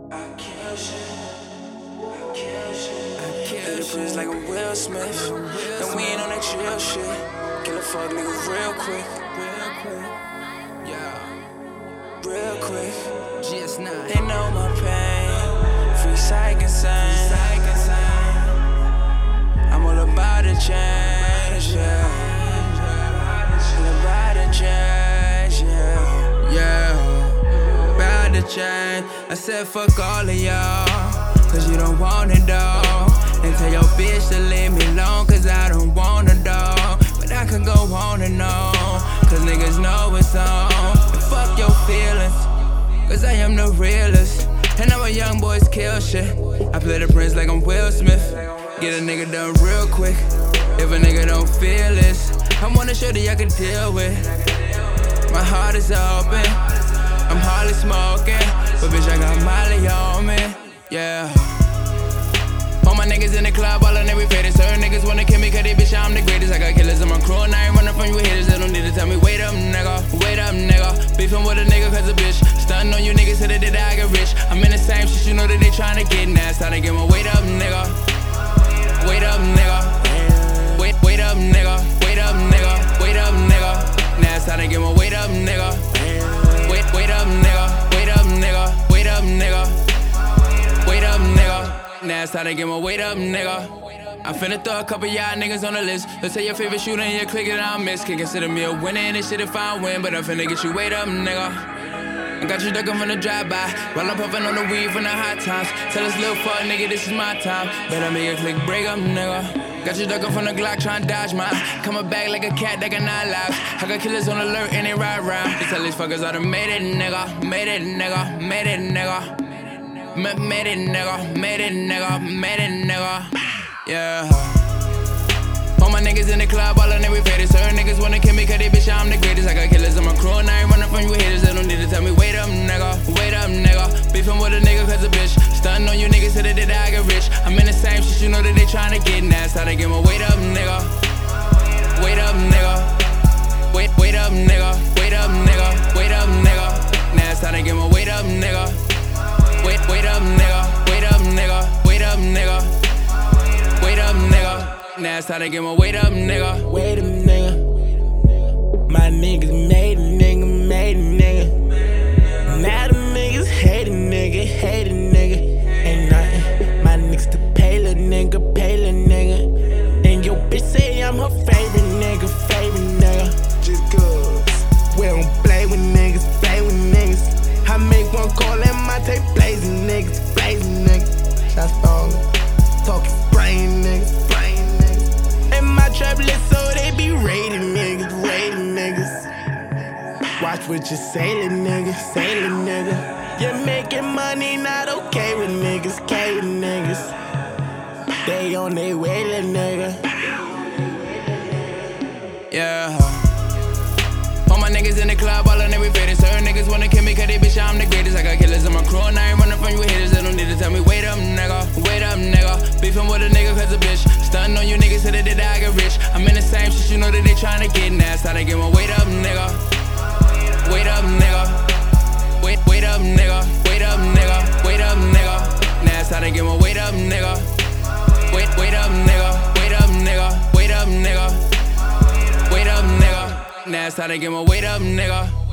Kill the like I'm Will Smith. And we ain't on that chill shit. Kill a fuck nigga real quick. Real quick. GS9. They know my pain. Free psych insane. I'm all about to change, yeah. All about to change, yeah. Yeah, about to change. I said fuck all of y'all, cause you don't want it though. And tell your bitch to leave me alone, cause I don't want her though. But I can go on and on, cause niggas know it's on. And fuck your feelings, cause I am the realest. And I'm a young boys kill shit. I play the prince like I'm Will Smith. Get a nigga done real quick. If a nigga don't feel this, I wanna show that I can deal with. My heart is open, I'm hardly smoking, but bitch I got Molly on me, yeah. All my niggas in the club, all on every faded. Certain niggas wanna kill me cause they bitch I'm the greatest. I got killers in my crew and I ain't running from you haters. They don't need to tell me wait up nigga, wait up nigga. Beefing with a nigga cause a bitch, stunting on you niggas till they did I get rich. I'm in the same shit, you know that they tryna get nasty. I give my wait up nigga, wait up nigga. Wait up nigga, wait up nigga, wait up nigga. Now it's time to get my weight up nigga. Wait up nigga, wait up nigga, wait up nigga. Wait up nigga. Now it's time to get my weight up nigga. I'm finna throw a couple y'all niggas on the list. Let's say your favorite shooter and your click and I'll miss. Can consider me a winner and this shit if I win. But I'm finna get you weight up nigga. I got you ducking from the drive-by, while I'm puffing on the weed from the hot times. Tell this little fuck nigga this is my time. Better make a click break up nigga. Got you ducking from the Glock trying to dodge mine. Coming back like a cat that got 9 lives. I got killers on alert and they ride round. They tell these fuckers I done made it nigga, made it nigga, made it nigga. Made it nigga, made it nigga, made it nigga. Yeah. All my niggas in the club, all on every faded. Certain niggas wanna kill me cause they bitch I'm the greatest. I got killers in my crew and I ain't running from you haters. They don't need to tell me wait up nigga, wait up nigga. Beefing with a nigga cause a bitch, stunting on you niggas till they did I get rich. I'm in the same shit, you know that they tryna get nasty. I give my wait up nigga, wait up nigga. Wait up nigga, wait up nigga, wait up nigga. Now it's time to give my wait up nigga. Wait up nigga, wait up nigga, wait up nigga. Wait up nigga. Now it's time to get my weight up, nigga. Wait a nigga. My niggas made a nigga, made a nigga. Now the niggas hate a nigga, hate a nigga. Ain't nothing. My niggas to pay a nigga, pay a nigga. And your bitch say I'm her favorite nigga, favorite nigga. Just cause we don't play with niggas, play with niggas. I make one call and my tape blazing niggas, blazing niggas. Shots falling, talking spraying niggas, spraying niggas. And my trap list so they be raiding niggas, raiding niggas. Watch what you sailing nigga, sailing nigga. You're making money, not okay with niggas, okay with niggas. They on their way, little nigga. Yeah. All my niggas in the club, all on every faded. Certain niggas wanna kill me cause they bitch I'm the greatest. I got killers in my crew and I ain't running from you haters. They don't need to tell me wait up nigga, wait up nigga. Beefing with a nigga cause a bitch, stunting on you niggas till they did I get rich. I'm in the same shit, you know that they tryna get nasty. I give my wait up nigga, wait up nigga. Wait up nigga, wait up nigga, wait up nigga. Now it's time to give my wait up nigga. Wait up nigga, wait up nigga, wait up nigga. Wait up nigga. Now it's time to get my weight up nigga.